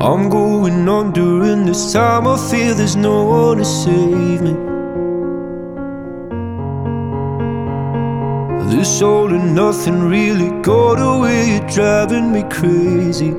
I'm going on during this time. I feel there's no one to save me. This all and nothing really got away, you're driving me crazy.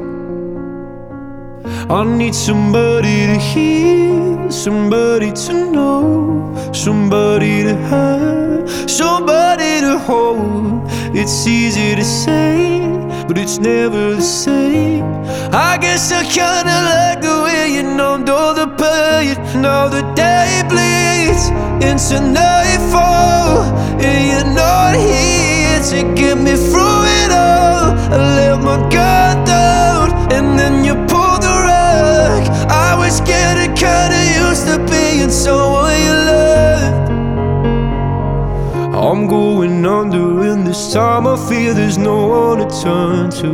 I need somebody to hear, somebody to know, somebody to have, somebody to hold. It's easy to say, but it's never the same. I guess I kinda like the way you numbed all the pain. Now the day bleeds into nightfall, and you're not here to get me through it all. I let my guard down, and then you pulled the rug. I was getting kinda used to being someone you loved. I'm going under, and this time I feel there's no one to turn to.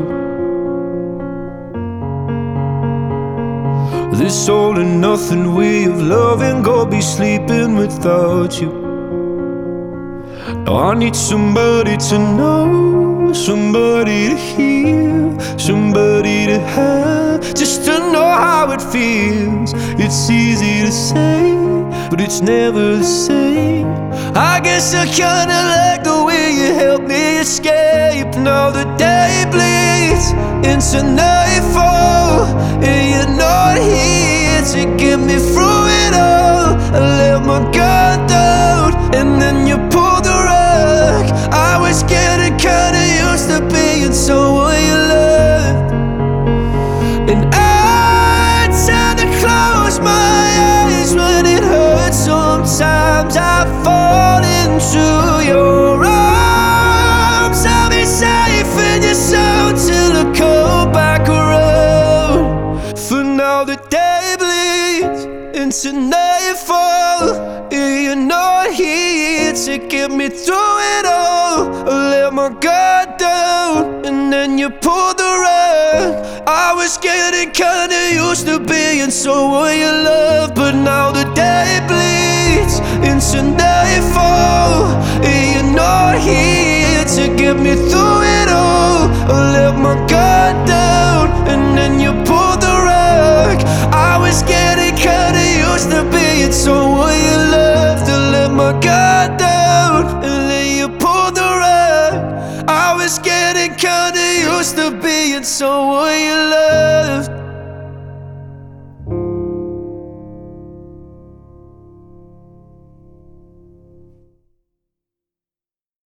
This all and nothing way of loving, go be sleeping without you. Now I need somebody to know, somebody to hear, somebody to have, just to know how it feels. It's easy to say, but it's never the same. I guess I kinda like the way you helped me escape. Now the day bleeds into nightfall, and you're not here to get me through it all. I let my guard down, and then you pulled the rug. I was getting kinda used to being someone you loved, and I tend to close my eyes when it hurts. Sometimes I fall into your arms. I'll be safe in your soul till I come back around. For now the day bleeds into nightfall, and you're not here to get me through it all. I let my guard down, and then you pulled the rug. I was getting kinda used to being someone you love, but now the day bleeds into nightfall, and you're not here to get me through it all. I let my guard down, and then you pulled the rug. I was getting kinda used to being someone you loved. I let my guard down, and then you pulled the rug. I was getting kinda used to being someone you loved.